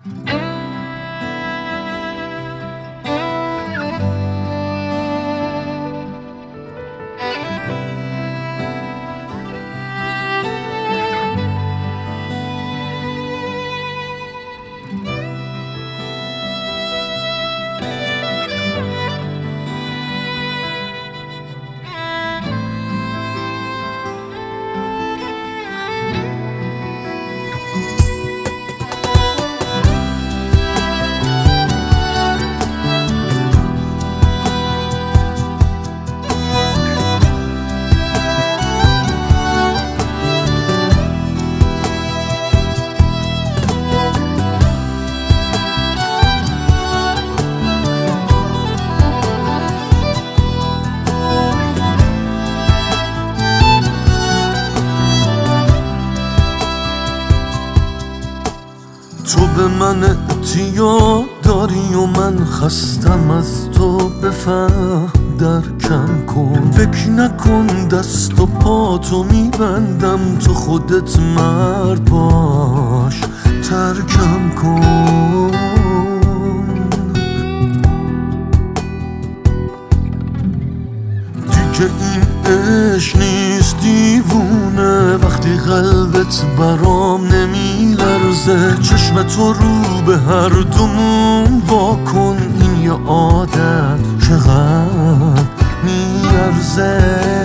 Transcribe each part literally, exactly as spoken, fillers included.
تو به من اعتیاد داری و من خستم از تو، بفهم درکم کن. فکر نکن دست و پا تو میبندم، تو خودت مرد باش ترکم کن. دیگه این عشق نیست دیوونه، وقتی قلبت برام نمیلرزه. چشم تو رو به هر دومون واکن، این یه عادت چقدر میارزه.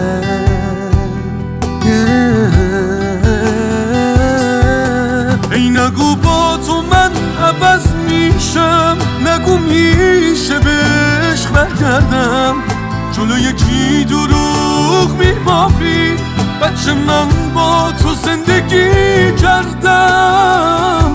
ای نگو با تو من عوض میشم، نگو میشه به عشق برگردم. جلو یکی دروغ میبافی، بچه من با تو زندگی کردم.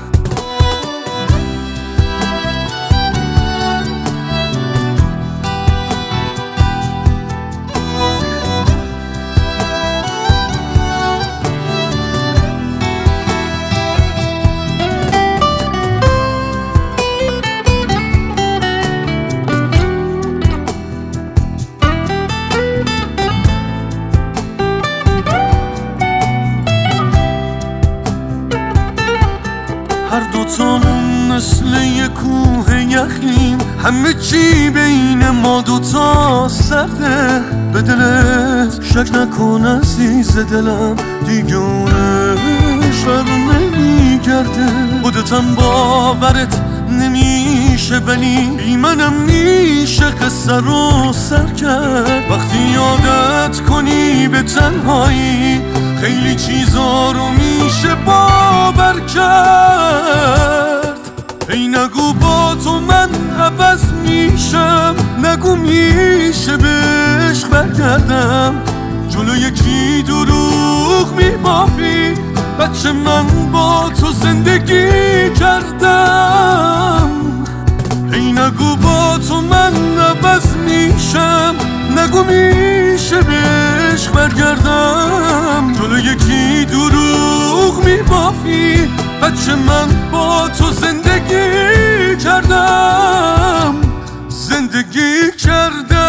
هر دوتامون مثل یه کوه یخیم، همه چی بین ما دوتا سرده. به دلت شک نکن عزیز دلم، دیگه اونش بر نمیگرده. خودتم باورت نمیشه ولی بی منم میشه قصه رو سر کرد. وقتی عادت کنی به تنهایی، خیلی چیزا رو میشه باور کرد. ای نگو با تو من عوض میشم، نگو میشه به عشق برگردم. جلو یکی دروغ میبافی، بچه من با تو زندگی کردم. ای نگو با تو من عوض میشم، نگو میشه به عشق برگردم. جلو یکی دروغ میبافی، بچه من با تو زندگی کردم، زندگی کردم.